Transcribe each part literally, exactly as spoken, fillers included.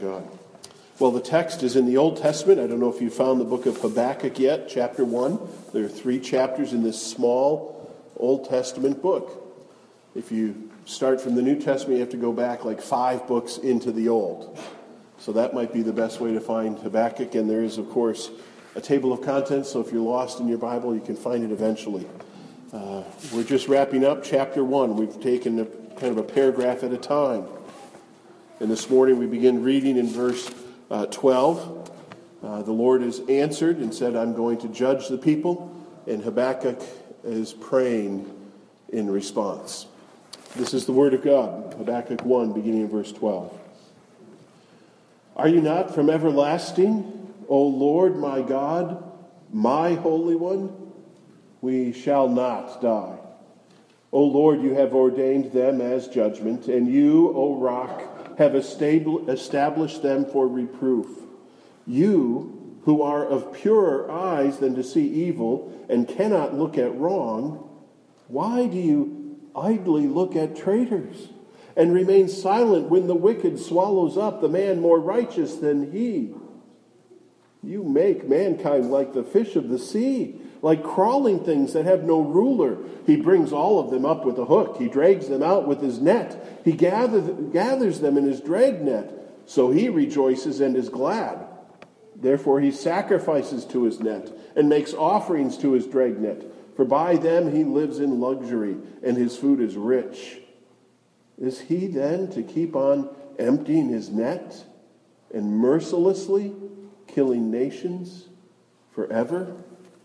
God. Well, the text is in the Old Testament. I don't know if you found the book of Habakkuk yet, chapter one. There are three chapters in this small Old Testament book. If you start from the New Testament, you have to go back like five books into the Old. So that might be the best way to find Habakkuk. And there is, of course, a table of contents, so if you're lost in your Bible, you can find it eventually. Uh, we're just wrapping up chapter one. We've taken a, kind of a paragraph at a time. And this morning we begin reading in verse uh, twelve. Uh, the Lord has answered and said, I'm going to judge the people. And Habakkuk is praying in response. This is the word of God, Habakkuk one, beginning in verse twelve. Are you not from everlasting, O Lord my God, my Holy One? We shall not die. O Lord, you have ordained them as judgment, and you, O rock, have established them for reproof. You, who are of purer eyes than to see evil and cannot look at wrong, why do you idly look at traitors and remain silent when the wicked swallows up the man more righteous than he? You make mankind like the fish of the sea, like crawling things that have no ruler. He brings all of them up with a hook. He drags them out with his net. He gathers, gathers them in his dragnet. So he rejoices and is glad. Therefore he sacrifices to his net and makes offerings to his dragnet. For by them he lives in luxury, and his food is rich. Is he then to keep on emptying his net and mercilessly killing nations forever?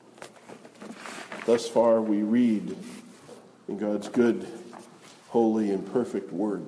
Thus far we read in God's good, holy, and perfect word.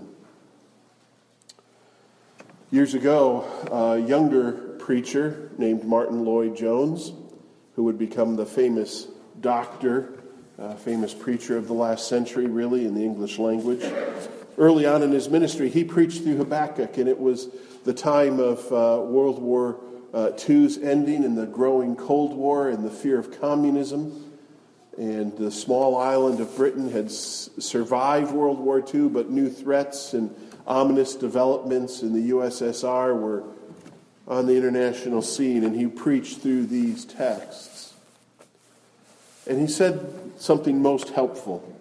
Years ago, a younger preacher named Martin Lloyd-Jones, who would become the famous doctor, uh, famous preacher of the last century, really, in the English language. Early on in his ministry, he preached through Habakkuk, and it was the time of uh, World War uh, Two's ending and the growing Cold War and the fear of communism. And the small island of Britain had s- survived World War Two, but new threats and ominous developments in the U S S R were on the international scene, and he preached through these texts. And he said something most helpful.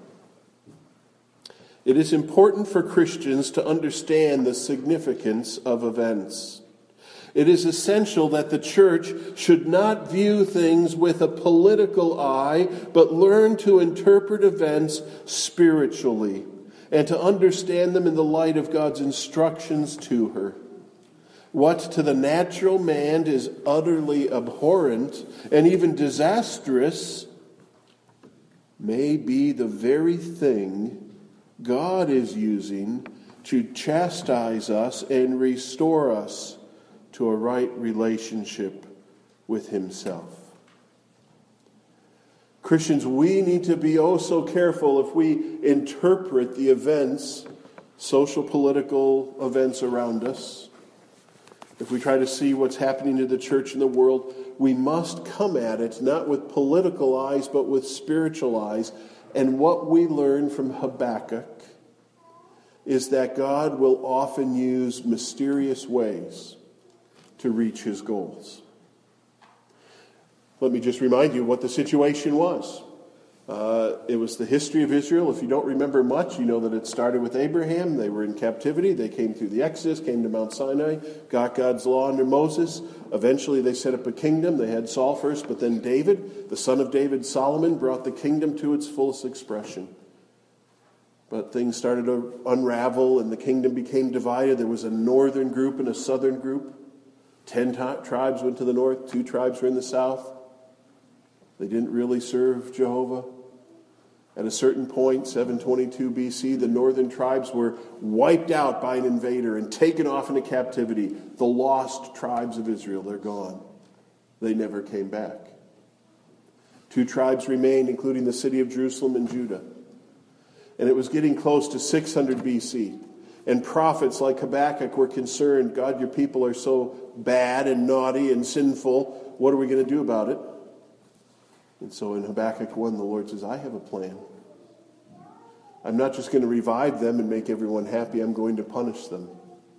It is important for Christians to understand the significance of events. It is essential that the church should not view things with a political eye, but learn to interpret events spiritually and to understand them in the light of God's instructions to her. What to the natural man is utterly abhorrent and even disastrous may be the very thing God is using to chastise us and restore us to a right relationship with himself. Christians, we need to be oh so careful if we interpret the events, social, political events around us. If we try to see what's happening to the church and the world, we must come at it not with political eyes, but with spiritual eyes. And what we learn from Habakkuk is that God will often use mysterious ways to reach his goals. Let me just remind you what the situation was. Uh, it was the history of Israel. If you don't remember much, you know that it started with Abraham. They were in captivity. They came through the Exodus, came to Mount Sinai, got God's law under Moses. Eventually they set up a kingdom. They had Saul first, but then David, the son of David, Solomon, brought the kingdom to its fullest expression. But things started to unravel and the kingdom became divided. There was a northern group and a southern group. Ten t- tribes went to the north, two tribes were in the south. They didn't really serve Jehovah. At a certain point, seven twenty-two B C, the northern tribes were wiped out by an invader and taken off into captivity. The lost tribes of Israel, they're gone. They never came back. Two tribes remained, including the city of Jerusalem and Judah. And it was getting close to six hundred B C. And prophets like Habakkuk were concerned, God, your people are so bad and naughty and sinful. What are we going to do about it? And so in Habakkuk one, the Lord says, I have a plan. I'm not just going to revive them and make everyone happy. I'm going to punish them.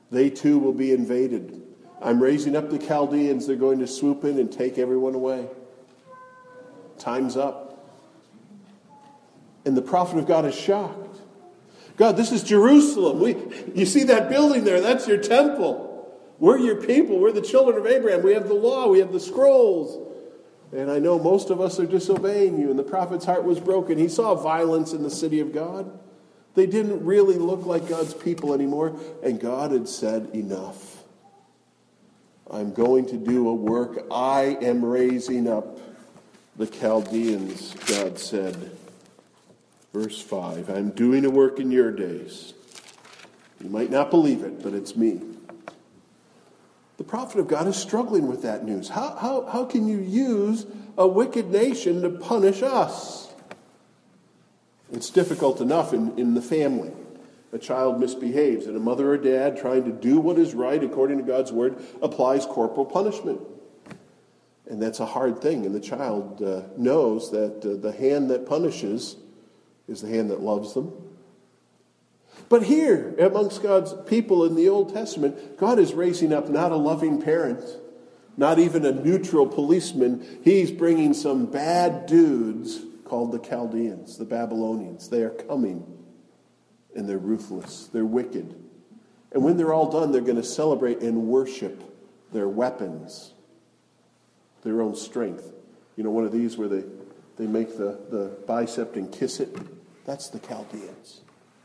They too will be invaded. I'm raising up the Chaldeans. They're going to swoop in and take everyone away. Time's up. And the prophet of God is shocked. God, this is Jerusalem. We, you see that building there? That's your temple. We're your people. We're the children of Abraham. We have the law. We have the scrolls. And I know most of us are disobeying you. And the prophet's heart was broken. He saw violence in the city of God. They didn't really look like God's people anymore. And God had said, enough. I'm going to do a work. I am raising up the Chaldeans, God said. Verse five, I'm doing a work in your days. You might not believe it, but it's me. The prophet of God is struggling with that news. How, how, how can you use a wicked nation to punish us? It's difficult enough in, in the family. A child misbehaves, and a mother or dad trying to do what is right according to God's word applies corporal punishment. And that's a hard thing, and the child uh, knows that uh, the hand that punishes is the hand that loves them. But here, amongst God's people in the Old Testament, God is raising up not a loving parent, not even a neutral policeman. He's bringing some bad dudes called the Chaldeans, the Babylonians. They are coming, and they're ruthless. They're wicked. And when they're all done, they're going to celebrate and worship their weapons, their own strength. You know, one of these where they, they make the, the bicep and kiss it? That's the Chaldeans.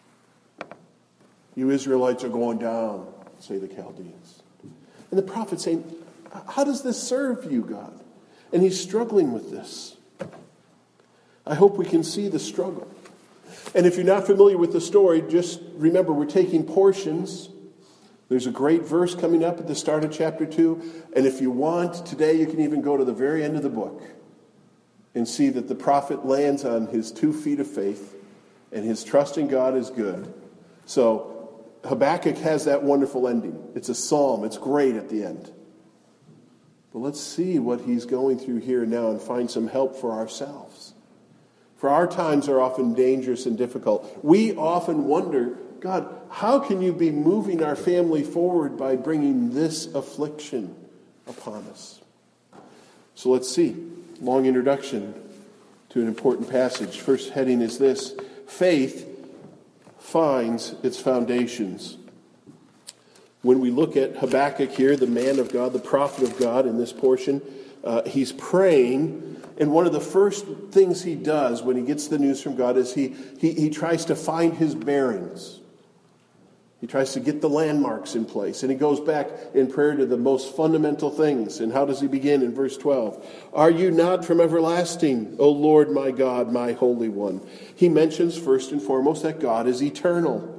You Israelites are going down, say the Chaldeans. And the prophet's saying, how does this serve you, God? And he's struggling with this. I hope we can see the struggle. And if you're not familiar with the story, just remember we're taking portions. There's a great verse coming up at the start of chapter two. And if you want, today you can even go to the very end of the book and see that the prophet lands on his two feet of faith and his trust in God is good. So Habakkuk has that wonderful ending. It's a psalm. It's great at the end. But let's see what he's going through here now and find some help for ourselves. For our times are often dangerous and difficult. We often wonder, God, how can you be moving our family forward by bringing this affliction upon us? So let's see. Long introduction to an important passage. First heading is this: faith finds its foundations. When we look at Habakkuk here, the man of God, the prophet of God in this portion, uh, he's praying, and one of the first things he does when he gets the news from God is he, he, he tries to find his bearings. He tries to get the landmarks in place, and he goes back in prayer to the most fundamental things. And how does he begin in verse twelve? Are you not from everlasting, O Lord my God, my Holy One? He mentions first and foremost that God is eternal.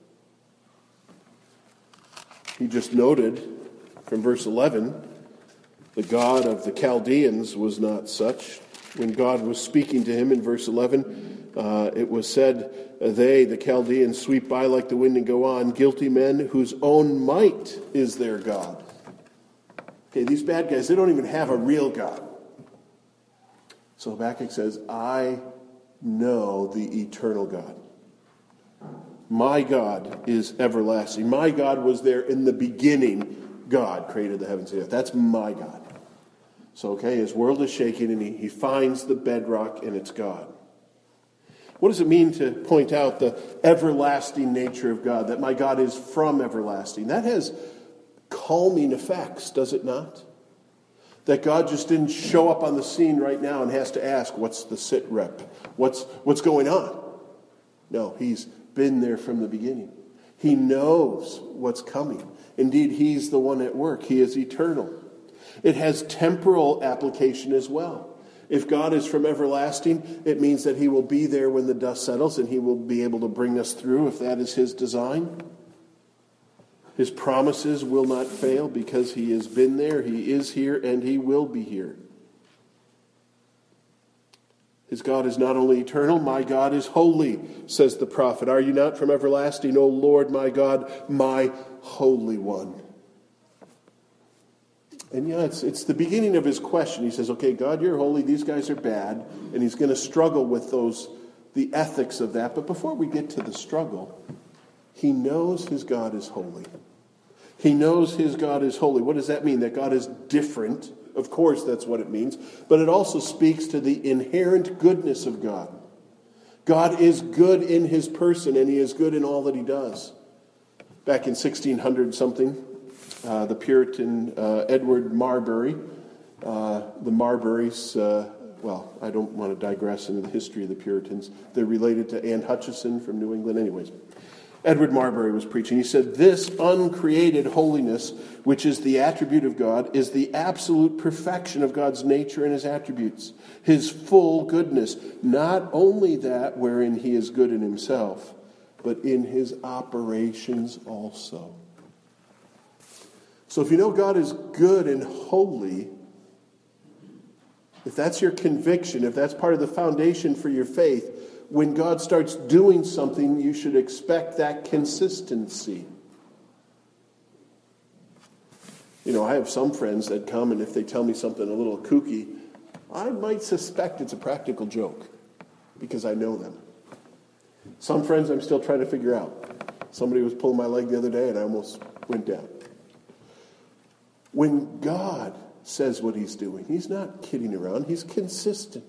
He just noted from verse eleven, the God of the Chaldeans was not such. When God was speaking to him in verse eleven, uh, it was said, they, the Chaldeans, sweep by like the wind and go on, guilty men whose own might is their God. Okay, these bad guys, they don't even have a real God. So Habakkuk says, I know the eternal God. My God is everlasting. My God was there in the beginning. God created the heavens and the earth. That's my God. So, okay, his world is shaking and he, he finds the bedrock and it's God. What does it mean to point out the everlasting nature of God, that my God is from everlasting? That has calming effects, does it not? That God just didn't show up on the scene right now and has to ask, what's the sit rep? What's, what's going on? No, he's been there from the beginning. He knows what's coming. Indeed, he's the one at work. He is eternal. It has temporal application as well. If God is from everlasting, it means that he will be there when the dust settles and he will be able to bring us through if that is his design. His promises will not fail because he has been there, he is here, and he will be here. His God is not only eternal, my God is holy, says the prophet. Are you not from everlasting, O Lord, my God, my Holy One? And yeah, it's, it's the beginning of his question. He says, okay, God, you're holy, these guys are bad, and he's going to struggle with those, the ethics of that. But before we get to the struggle, he knows his God is holy. He knows his God is holy. What does that mean? That God is different. Of course, that's what it means. But it also speaks to the inherent goodness of God. God is good in his person, and he is good in all that he does. Back in sixteen hundred something, uh, the Puritan uh, Edward Marbury, uh, the Marburys, uh, well, I don't want to digress into the history of the Puritans. They're related to Anne Hutchison from New England. Anyways, Edward Marbury was preaching. He said, "This uncreated holiness, which is the attribute of God, is the absolute perfection of God's nature and his attributes, his full goodness, not only that wherein he is good in himself, but in his operations also." So if you know God is good and holy, if that's your conviction, if that's part of the foundation for your faith, when God starts doing something, you should expect that consistency. You know, I have some friends that come, and if they tell me something a little kooky, I might suspect it's a practical joke because I know them. Some friends I'm still trying to figure out. Somebody was pulling my leg the other day, and I almost went down. When God says what he's doing, he's not kidding around. He's consistent.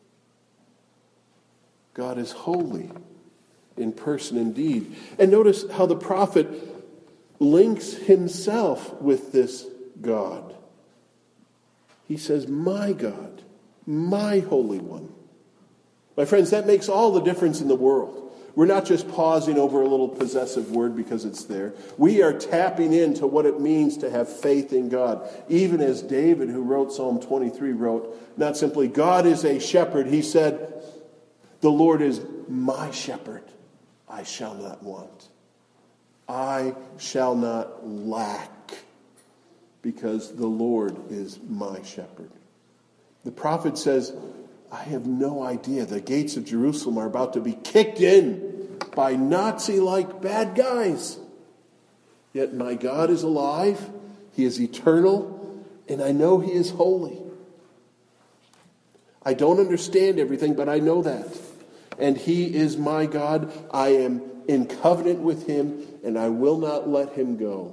God is holy in person and deed. And notice how the prophet links himself with this God. He says, "My God, my Holy One." My friends, that makes all the difference in the world. We're not just pausing over a little possessive word because it's there. We are tapping into what it means to have faith in God. Even as David, who wrote Psalm twenty-three, wrote, not simply, "God is a shepherd." He said, "The Lord is my shepherd. I shall not want. I shall not lack, because the Lord is my shepherd." The prophet says, "I have no idea. The gates of Jerusalem are about to be kicked in by Nazi-like bad guys. Yet my God is alive. He is eternal. And I know he is holy. I don't understand everything, but I know that. And he is my God. I am in covenant with him, and I will not let him go."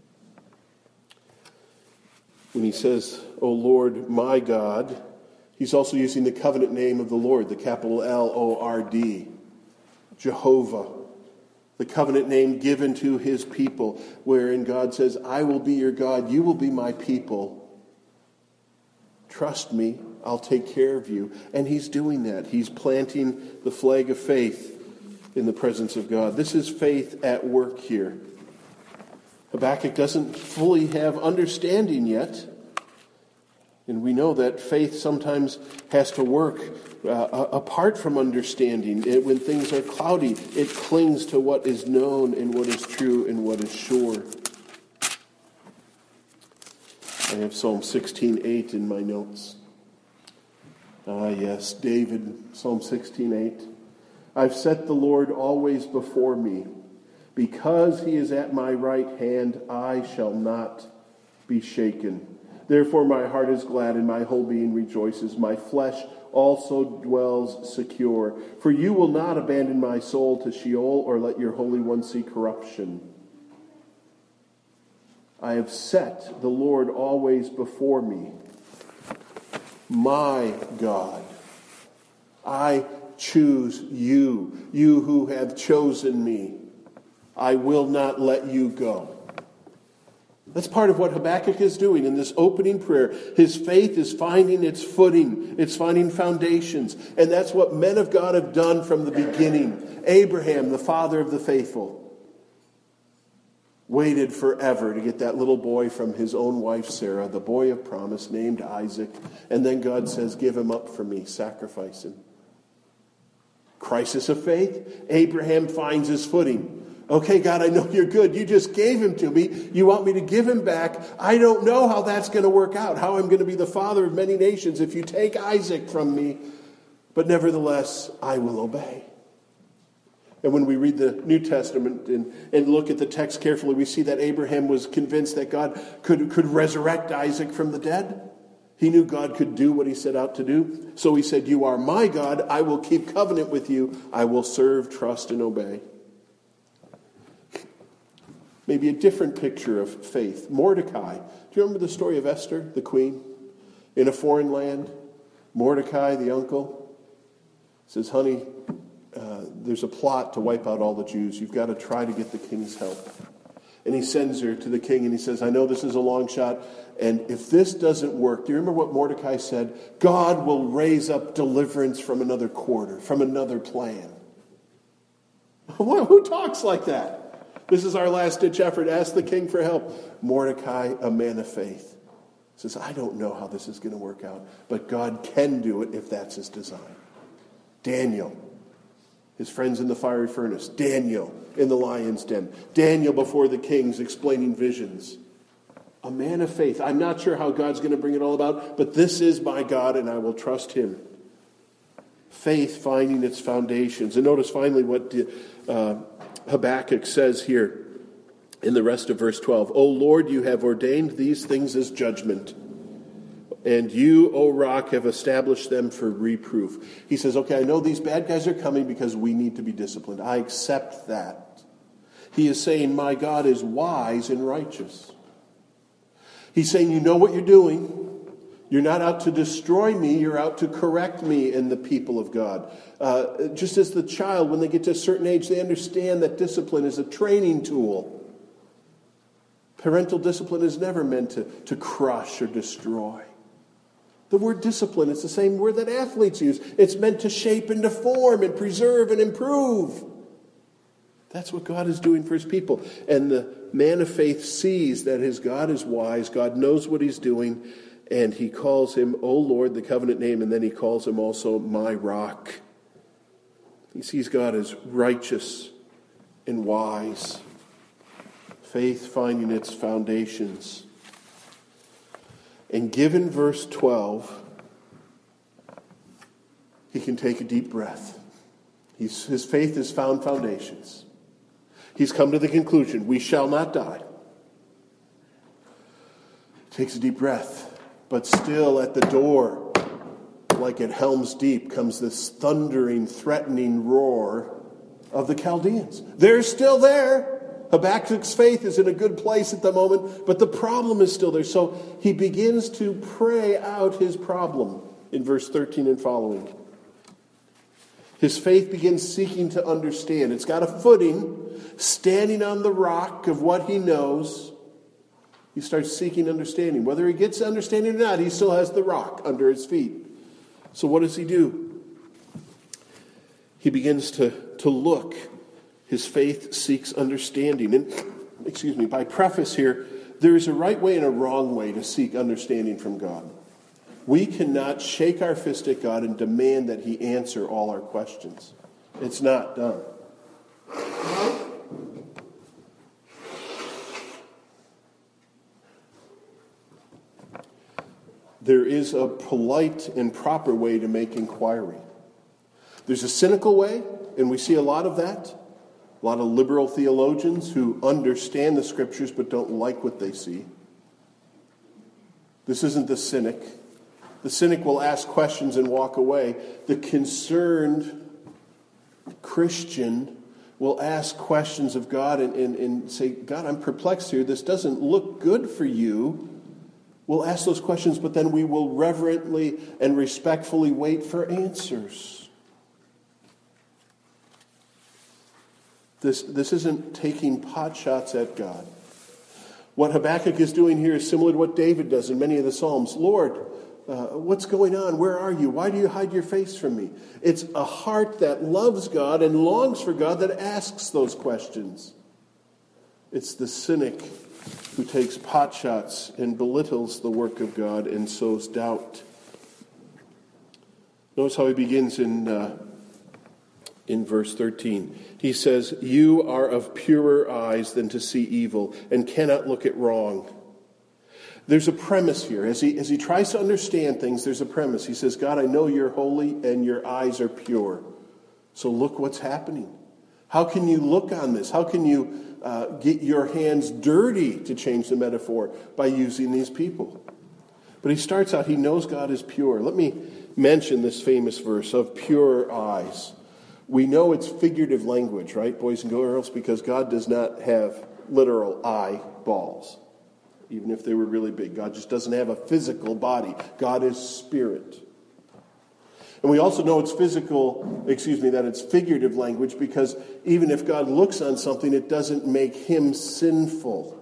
When he says, "O Lord, my God," he's also using the covenant name of the Lord, the capital L O R D, Jehovah, the covenant name given to his people, wherein God says, "I will be your God, you will be my people. Trust me, I'll take care of you." And he's doing that. He's planting the flag of faith in the presence of God. This is faith at work here. Habakkuk doesn't fully have understanding yet. And we know that faith sometimes has to work uh, apart from understanding. It, when things are cloudy, it clings to what is known and what is true and what is sure. I have Psalm sixteen eight in my notes. Ah, yes, David, Psalm sixteen eight. "I've set the Lord always before me. Because he is at my right hand, I shall not be shaken. Therefore my heart is glad and my whole being rejoices. My flesh also dwells secure. For you will not abandon my soul to Sheol or let your Holy One see corruption. I have set the Lord always before me. My God, I choose you, you who have chosen me. I will not let you go." That's part of what Habakkuk is doing in this opening prayer. His faith is finding its footing. It's finding foundations. And that's what men of God have done from the beginning. Abraham, the father of the faithful, waited forever to get that little boy from his own wife Sarah, the boy of promise named Isaac. And then God says, "Give him up for me, sacrifice him." Crisis of faith. Abraham finds his footing. Okay, God, I know you're good. You just gave him to me. You want me to give him back. I don't know how that's going to work out, how I'm going to be the father of many nations if you take Isaac from me. But nevertheless, I will obey. And when we read the New Testament and, and look at the text carefully, we see that Abraham was convinced that God could, could resurrect Isaac from the dead. He knew God could do what he set out to do. So he said, "You are my God. I will keep covenant with you. I will serve, trust, and obey." maybe a different picture of faith. Mordecai. Do you remember the story of Esther, the queen, in a foreign land? Mordecai, the uncle, says, honey, uh, there's a plot to wipe out all the Jews. You've got to try to get the king's help. And he sends her to the king and he says, I know this is a long shot, and if this doesn't work, do you remember what Mordecai said? God will raise up deliverance from another quarter, from another plan. Who talks like that? This is our last-ditch effort. Ask the king for help. Mordecai, a man of faith, says, I don't know how this is going to work out, but God can do it if that's his design. Daniel, his friends in the fiery furnace. Daniel in the lion's den. Daniel before the kings explaining visions. A man of faith. I'm not sure how God's going to bring it all about, but this is my God and I will trust him. Faith finding its foundations. And notice finally what uh, Habakkuk says here in the rest of verse twelve. O Lord, you have ordained these things as judgment, and you, O rock, have established them for reproof. He says, okay, I know these bad guys are coming because we need to be disciplined. I accept that. He is saying, my God is wise and righteous. He's saying, you know what you're doing. You're not out to destroy me. You're out to correct me and the people of God. Uh, just as the child, when they get to a certain age, they understand that discipline is a training tool. Parental discipline is never meant to, to crush or destroy. The word discipline is the same word that athletes use. It's meant to shape and to form and preserve and improve. That's what God is doing for his people. And the man of faith sees that his God is wise. God knows what he's doing. And he calls him, O Lord, the covenant name. And then he calls him also my rock. He sees God as righteous and wise. Faith finding its foundations. And given verse twelve, he can take a deep breath. He's, his faith has found foundations. He's come to the conclusion, we shall not die. Takes a deep breath, but still at the door, like at Helm's Deep, comes this thundering, threatening roar of the Chaldeans. They're still there. Habakkuk's faith is in a good place at the moment, but the problem is still there. So he begins to pray out his problem in verse thirteen and following. His faith begins seeking to understand. It's got a footing, standing on the rock of what he knows. He starts seeking understanding. Whether he gets understanding or not, he still has the rock under his feet. So what does he do? He begins to, to look. His faith seeks understanding. And, excuse me, by preface here, there is a right way and a wrong way to seek understanding from God. We cannot shake our fist at God and demand that he answer all our questions. It's not done. There is a polite and proper way to make inquiry. There's a cynical way, and we see a lot of that. A lot of liberal theologians who understand the scriptures but don't like what they see. This isn't the cynic. The cynic will ask questions and walk away. The concerned Christian will ask questions of God and, and, and say, God, I'm perplexed here. This doesn't look good for you. We'll ask those questions, but then we will reverently and respectfully wait for answers. This, this isn't taking pot shots at God. What Habakkuk is doing here is similar to what David does in many of the Psalms. Lord, uh, what's going on? Where are you? Why do you hide your face from me? It's a heart that loves God and longs for God that asks those questions. It's the cynic who takes pot shots and belittles the work of God and sows doubt. Notice how he begins in... Uh, In verse thirteen, he says, you are of purer eyes than to see evil and cannot look at wrong. There's a premise here. As he, as he tries to understand things, there's a premise. He says, God, I know you're holy and your eyes are pure. So look what's happening. How can you look on this? How can you uh, get your hands dirty, to change the metaphor, by using these people? But he starts out, he knows God is pure. Let me mention this famous verse of pure eyes. We know it's figurative language, right, boys and girls, because God does not have literal eyeballs, even if they were really big. God just doesn't have a physical body. God is spirit. And we also know it's physical, excuse me, that it's figurative language, because even if God looks on something, it doesn't make him sinful.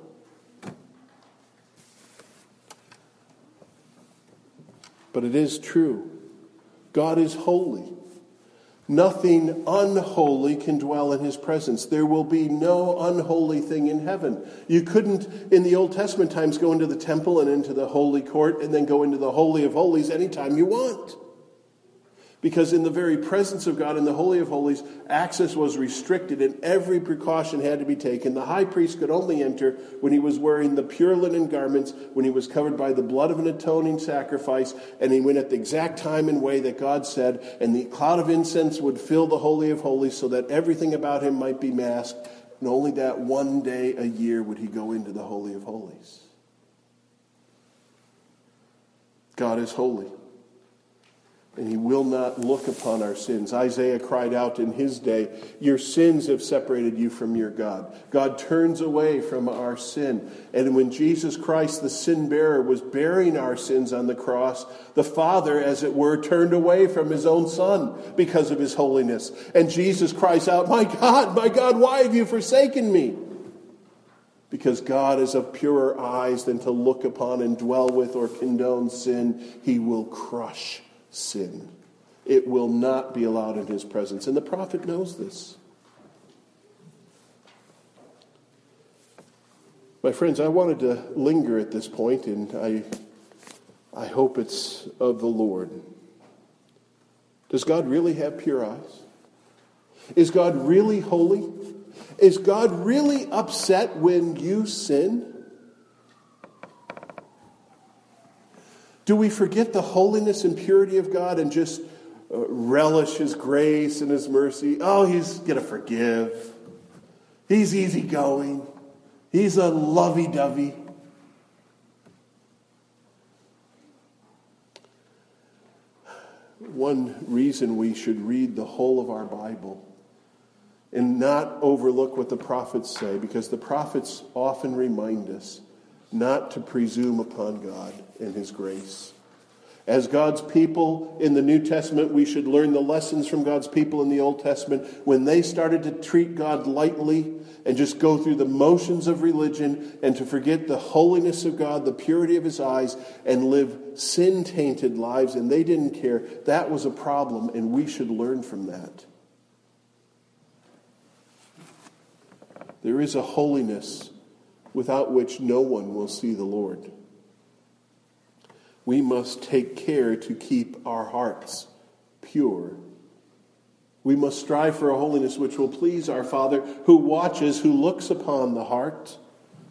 But it is true. God is holy. Nothing unholy can dwell in his presence. There will be no unholy thing in heaven. You couldn't, in the Old Testament times, go into the temple and into the holy court and then go into the Holy of Holies anytime you want. Because in the very presence of God, in the Holy of Holies, access was restricted and every precaution had to be taken. The high priest could only enter when he was wearing the pure linen garments, when he was covered by the blood of an atoning sacrifice, and he went at the exact time and way that God said, and the cloud of incense would fill the Holy of Holies so that everything about him might be masked, and only that one day a year would he go into the Holy of Holies. God is holy. And he will not look upon our sins. Isaiah cried out in his day, your sins have separated you from your God. God turns away from our sin. And when Jesus Christ, the sin bearer, was bearing our sins on the cross, the Father, as it were, turned away from his own Son because of his holiness. And Jesus cries out, my God, my God, why have you forsaken me? Because God is of purer eyes than to look upon and dwell with or condone sin. He will crush sin. It will not be allowed in his presence. And the prophet knows this. My friends, I wanted to linger at this point, and I, I hope it's of the Lord. Does God really have pure eyes? Is God really holy? Is God really upset when you sin? Do we forget the holiness and purity of God and just uh, relish his grace and his mercy? Oh, he's going to forgive. He's easygoing. He's a lovey-dovey. One reason we should read the whole of our Bible and not overlook what the prophets say, because the prophets often remind us not to presume upon God and his grace. As God's people in the New Testament, we should learn the lessons from God's people in the Old Testament when they started to treat God lightly and just go through the motions of religion and to forget the holiness of God, the purity of his eyes, and live sin-tainted lives, and they didn't care. That was a problem, and we should learn from that. There is a holiness without which no one will see the Lord. We must take care to keep our hearts pure. We must strive for a holiness which will please our Father, who watches, who looks upon the heart.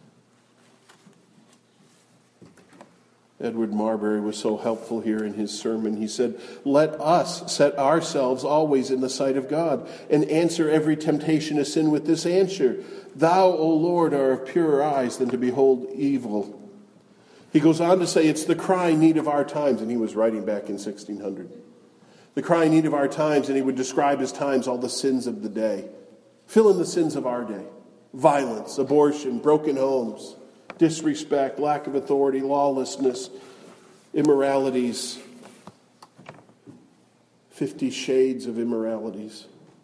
Edward Marbury was so helpful here in his sermon. He said, let us set ourselves always in the sight of God and answer every temptation to sin with this answer. Thou, O Lord, are of purer eyes than to behold evil. He goes on to say it's the crying need of our times, and he was writing back in sixteen hundred. The crying need of our times, and he would describe his times all the sins of the day. Fill in the sins of our day. Violence, abortion, broken homes, disrespect, lack of authority, lawlessness, immoralities, fifty shades of immoralities.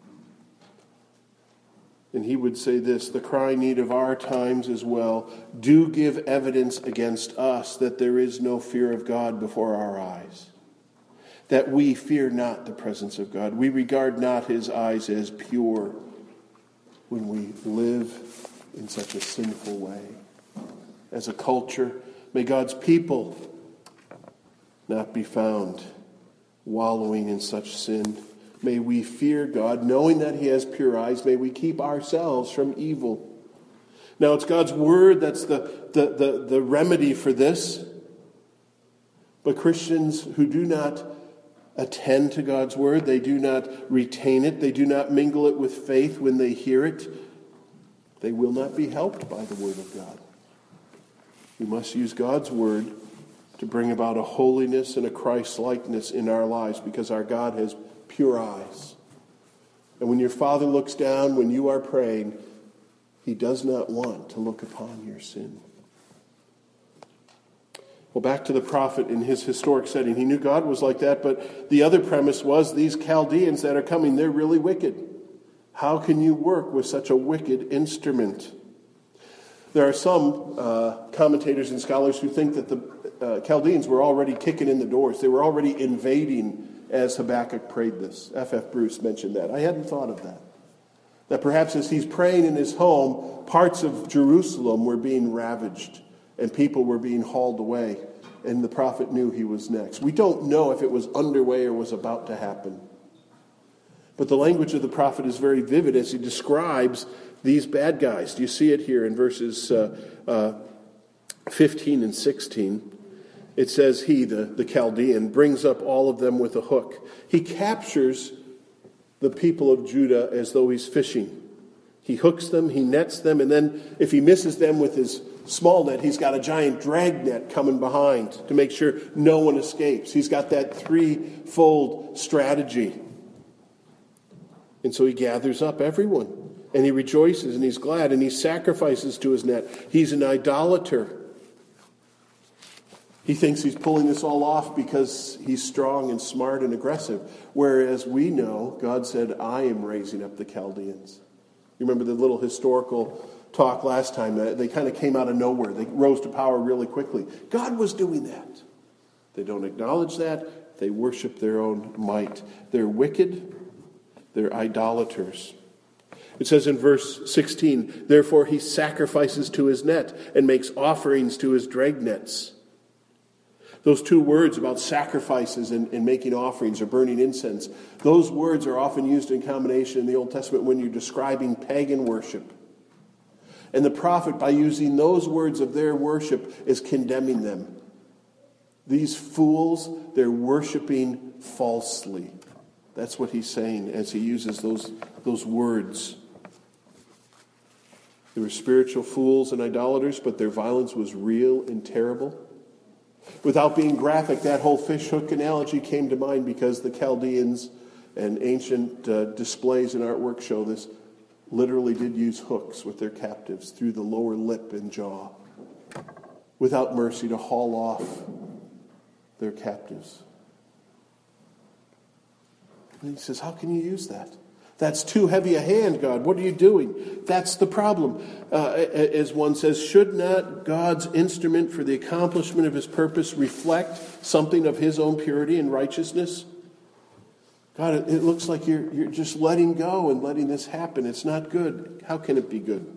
And he would say this, the crying need of our times as well, do give evidence against us that there is no fear of God before our eyes. That we fear not the presence of God. We regard not his eyes as pure when we live in such a sinful way. As a culture, may God's people not be found wallowing in such sin. May we fear God, knowing that he has pure eyes. May we keep ourselves from evil. Now, it's God's word that's the, the, the, the remedy for this. But Christians who do not attend to God's word, they do not retain it, they do not mingle it with faith when they hear it, they will not be helped by the word of God. We must use God's word to bring about a holiness and a Christ-likeness in our lives, because our God has pure eyes. And when your Father looks down when you are praying, He does not want to look upon your sin. Well, back to the prophet in his historic setting. He knew God was like that, but the other premise was these Chaldeans that are coming, they're really wicked. How can you work with such a wicked instrument? There are some uh, commentators and scholars who think that the uh, Chaldeans were already kicking in the doors. They were already invading as Habakkuk prayed this. F F Bruce mentioned that. I hadn't thought of that. That perhaps as he's praying in his home, parts of Jerusalem were being ravaged and people were being hauled away. And the prophet knew he was next. We don't know if it was underway or was about to happen. But the language of the prophet is very vivid as he describes these bad guys. Do you see it here in verses uh, uh, fifteen and sixteen? It says he, the, the Chaldean, brings up all of them with a hook. He captures the people of Judah as though he's fishing. He hooks them, he nets them, and then if he misses them with his small net, he's got a giant drag net coming behind to make sure no one escapes. He's got that threefold strategy. And so he gathers up everyone, and he rejoices, and he's glad, and he sacrifices to his net. He's an idolater. He thinks he's pulling this all off because he's strong and smart and aggressive. Whereas we know, God said, I am raising up the Chaldeans. You remember the little historical talk last time? They kind of came out of nowhere. They rose to power really quickly. God was doing that. They don't acknowledge that. They worship their own might. They're wicked. They're idolaters. It says in verse sixteen, therefore he sacrifices to his net and makes offerings to his drag nets. Those two words about sacrifices and, and making offerings or burning incense, those words are often used in combination in the Old Testament when you're describing pagan worship. And the prophet, by using those words of their worship, is condemning them. These fools, they're worshiping falsely. That's what he's saying as he uses those, those words. They were spiritual fools and idolaters, but their violence was real and terrible. Without being graphic, that whole fish hook analogy came to mind because the Chaldeans and ancient uh, displays and artwork show this, literally did use hooks with their captives through the lower lip and jaw, without mercy, to haul off their captives. And he says, how can you use that? That's too heavy a hand, God. What are you doing? That's the problem. Uh, as one says, should not God's instrument for the accomplishment of his purpose reflect something of his own purity and righteousness? God, it, it looks like you're, you're just letting go and letting this happen. It's not good. How can it be good?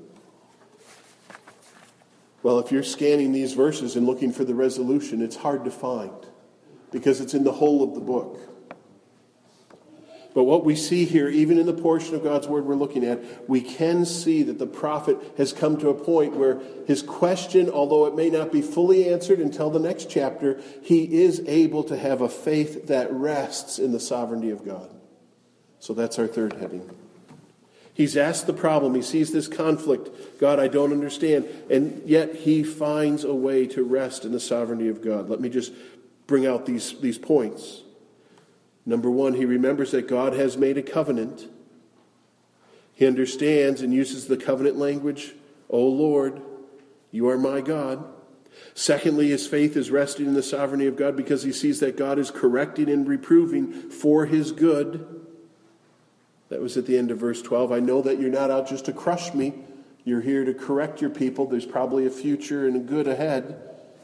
Well, if you're scanning these verses and looking for the resolution, it's hard to find because it's in the whole of the book. But what we see here, even in the portion of God's Word we're looking at, we can see that the prophet has come to a point where his question, although it may not be fully answered until the next chapter, he is able to have a faith that rests in the sovereignty of God. So that's our third heading. He's asked the problem. He sees this conflict. God, I don't understand. And yet he finds a way to rest in the sovereignty of God. Let me just bring out these, these points. Number one, he remembers that God has made a covenant. He understands and uses the covenant language, O Lord, you are my God. Secondly, his faith is resting in the sovereignty of God because he sees that God is correcting and reproving for his good. That was at the end of verse twelve. I know that you're not out just to crush me. You're here to correct your people. There's probably a future and a good ahead.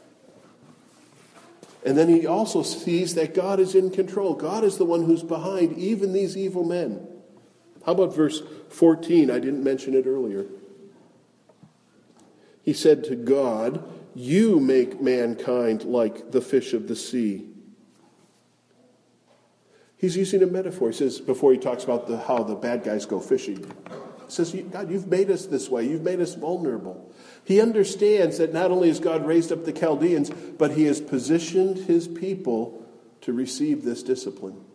And then he also sees that God is in control. God is the one who's behind even these evil men. How about verse fourteen? I didn't mention it earlier. He said to God, you make mankind like the fish of the sea. He's using a metaphor. He says, before he talks about the, how the bad guys go fishing, he says, God, you've made us this way. You've made us vulnerable. He understands that not only has God raised up the Chaldeans, but he has positioned his people to receive this discipline.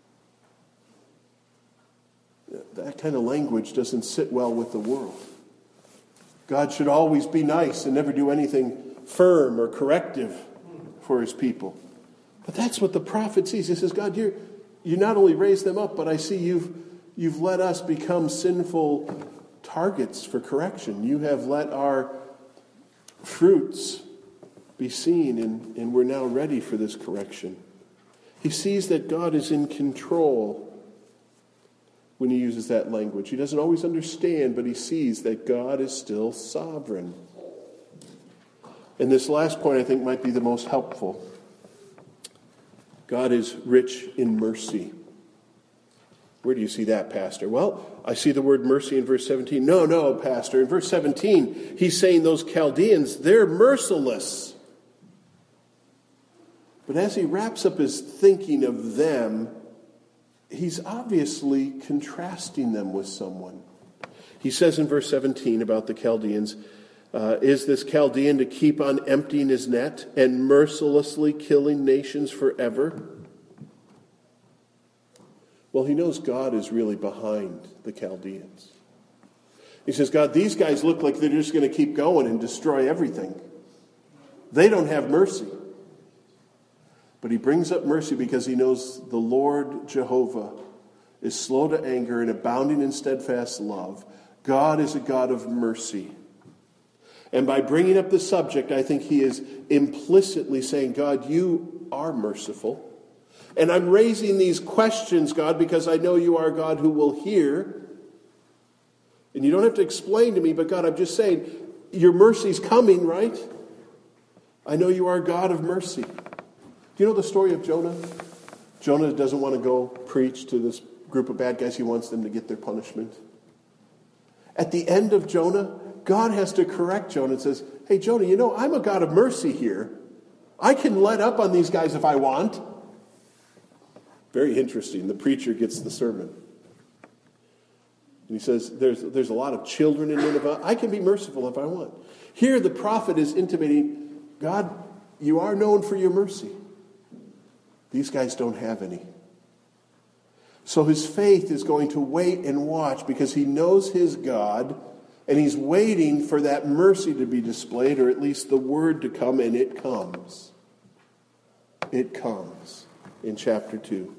That kind of language doesn't sit well with the world. God should always be nice and never do anything firm or corrective for his people. But that's what the prophet sees. He says, God, you're, you not only raised them up, but I see you've, you've let us become sinful targets for correction. You have let our fruits be seen, and, and we're now ready for this correction. He sees that God is in control when he uses that language. He doesn't always understand, but he sees that God is still sovereign. And this last point, I think, might be the most helpful. God is rich in mercy. Where do you see that, Pastor? Well, I see the word mercy in verse seventeen. No, no, Pastor. In verse seventeen, he's saying those Chaldeans, they're merciless. But as he wraps up his thinking of them, he's obviously contrasting them with someone. He says in verse seventeen about the Chaldeans, uh, is this Chaldean to keep on emptying his net and mercilessly killing nations forever? Well, he knows God is really behind the Chaldeans. He says, God, these guys look like they're just going to keep going and destroy everything. They don't have mercy. But he brings up mercy because he knows the Lord Jehovah is slow to anger and abounding in steadfast love. God is a God of mercy. And by bringing up the subject, I think he is implicitly saying, God, you are merciful. And I'm raising these questions, God, because I know you are a God who will hear. And you don't have to explain to me, but God, I'm just saying, your mercy's coming, right? I know you are a God of mercy. Do you know the story of Jonah? Jonah doesn't want to go preach to this group of bad guys. He wants them to get their punishment. At the end of Jonah, God has to correct Jonah and says, hey, Jonah, you know, I'm a God of mercy here. I can let up on these guys if I want. Very interesting. The preacher gets the sermon. And he says, there's, there's a lot of children in Nineveh. I can be merciful if I want. Here the prophet is intimating, God, you are known for your mercy. These guys don't have any. So his faith is going to wait and watch because he knows his God, and he's waiting for that mercy to be displayed, or at least the word to come, and it comes. It comes in chapter two.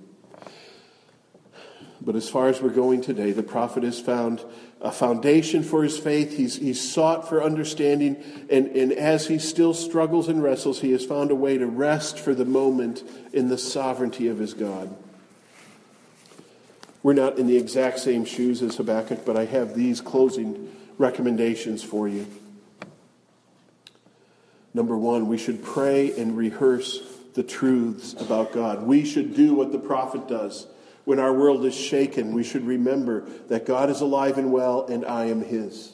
But as far as we're going today, the prophet has found a foundation for his faith. He's, he's sought for understanding. And, and as he still struggles and wrestles, he has found a way to rest for the moment in the sovereignty of his God. We're not in the exact same shoes as Habakkuk, but I have these closing recommendations for you. Number one, we should pray and rehearse the truths about God. We should do what the prophet does. When our world is shaken, we should remember that God is alive and well, and I am his.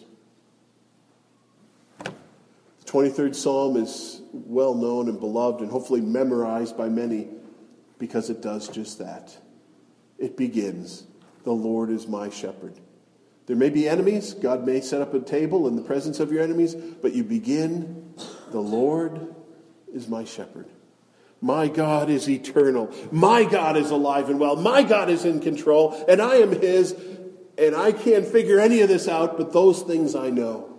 The twenty-third Psalm is well known and beloved and hopefully memorized by many because it does just that. It begins, the Lord is my shepherd. There may be enemies. God may set up a table in the presence of your enemies, but you begin, the Lord is my shepherd. My God is eternal. My God is alive and well. My God is in control, and I am his, and I can't figure any of this out, but those things I know.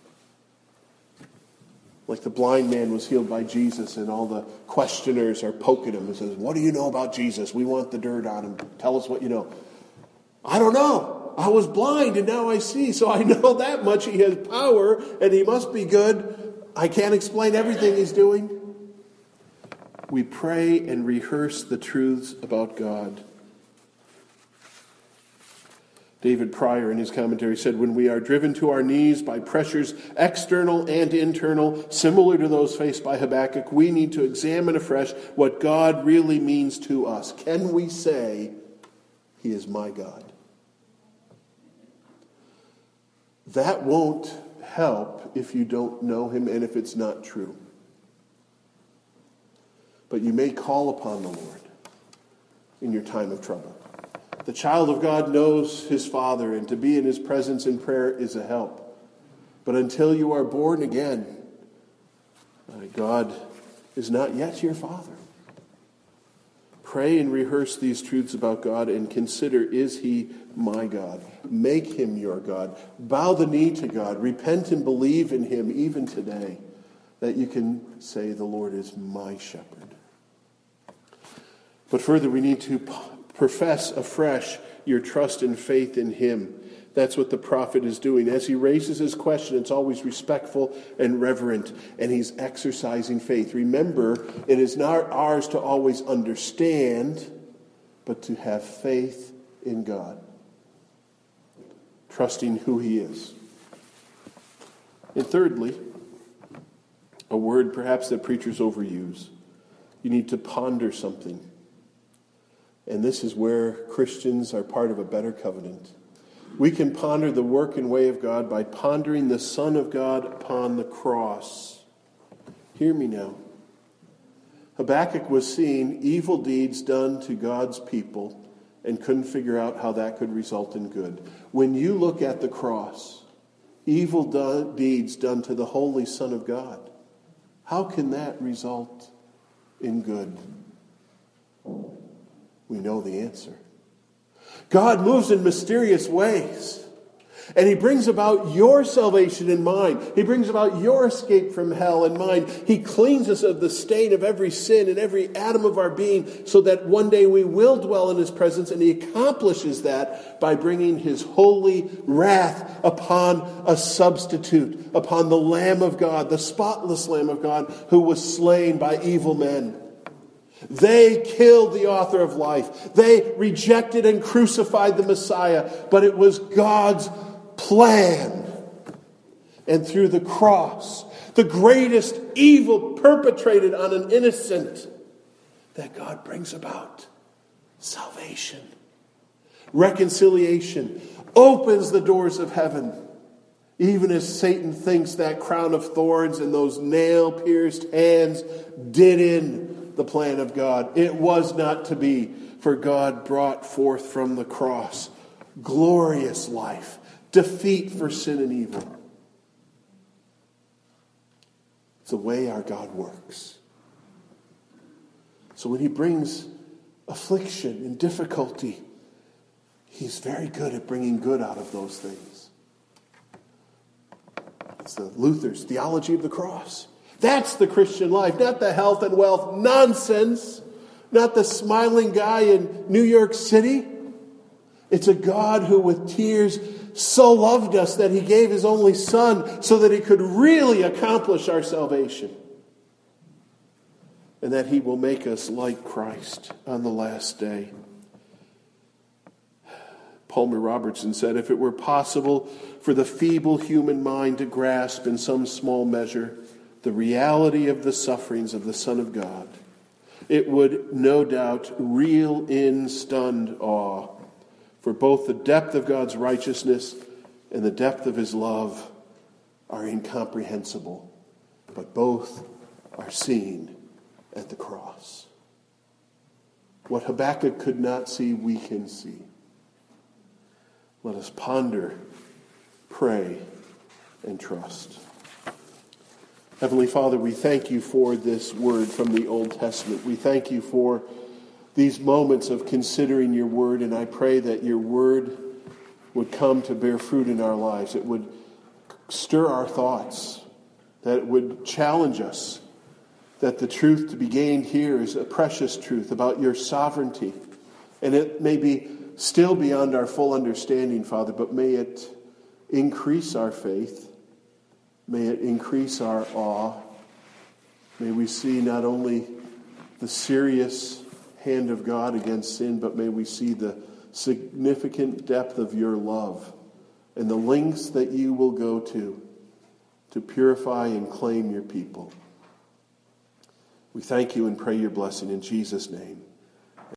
Like the blind man was healed by Jesus, and all the questioners are poking him and says, what do you know about Jesus? We want the dirt on him. Tell us what you know. I don't know. I was blind, and now I see, so I know that much. He has power, and he must be good. I can't explain everything he's doing. We pray and rehearse the truths about God. David Pryor in his commentary said, when we are driven to our knees by pressures external and internal, similar to those faced by Habakkuk, we need to examine afresh what God really means to us. Can we say, he is my God? That won't help if you don't know him and if it's not true. But you may call upon the Lord in your time of trouble. The child of God knows his Father, and to be in his presence in prayer is a help. But until you are born again, God is not yet your Father. Pray and rehearse these truths about God and consider, is he my God? Make him your God. Bow the knee to God. Repent and believe in him even today, that you can say, the Lord is my shepherd. But further, we need to profess afresh your trust and faith in him. That's what the prophet is doing. As he raises his question, it's always respectful and reverent, and he's exercising faith. Remember, it is not ours to always understand, but to have faith in God, trusting who he is. And thirdly, a word perhaps that preachers overuse. You need to ponder something. And this is where Christians are part of a better covenant. We can ponder the work and way of God by pondering the Son of God upon the cross. Hear me now. Habakkuk was seeing evil deeds done to God's people and couldn't figure out how that could result in good. When you look at the cross, evil do- deeds done to the Holy Son of God, how can that result in good? We know the answer. God moves in mysterious ways. And he brings about your salvation in mind. He brings about your escape from hell in mind. He cleans us of the stain of every sin and every atom of our being so that one day we will dwell in his presence. And he accomplishes that by bringing his holy wrath upon a substitute, upon the Lamb of God, the spotless Lamb of God, who was slain by evil men. They killed the author of life. They rejected and crucified the Messiah. But it was God's plan. And through the cross, the greatest evil perpetrated on an innocent, that God brings about salvation. Reconciliation. Opens the doors of heaven. Even as Satan thinks that crown of thorns and those nail-pierced hands did in the plan of God. It was not to be, for God brought forth from the cross glorious life, defeat for sin and evil. It's the way our God works. So when he brings affliction and difficulty, he's very good at bringing good out of those things. It's the Luther's theology of the cross. That's the Christian life, not the health and wealth nonsense, not the smiling guy in New York City. It's a God who with tears so loved us that he gave his only Son so that he could really accomplish our salvation. And that he will make us like Christ on the last day. Palmer Robertson said, if it were possible for the feeble human mind to grasp in some small measure the reality of the sufferings of the Son of God, it would no doubt reel in stunned awe, for both the depth of God's righteousness and the depth of his love are incomprehensible, but both are seen at the cross. What Habakkuk could not see, we can see. Let us ponder, pray, and trust. Heavenly Father, we thank you for this word from the Old Testament. We thank you for these moments of considering your word, and I pray that your word would come to bear fruit in our lives. It would stir our thoughts, that it would challenge us, that the truth to be gained here is a precious truth about your sovereignty. And it may be still beyond our full understanding, Father, but may it increase our faith. May it increase our awe. May we see not only the serious hand of God against sin, but may we see the significant depth of your love and the lengths that you will go to to purify and claim your people. We thank you and pray your blessing in Jesus' name.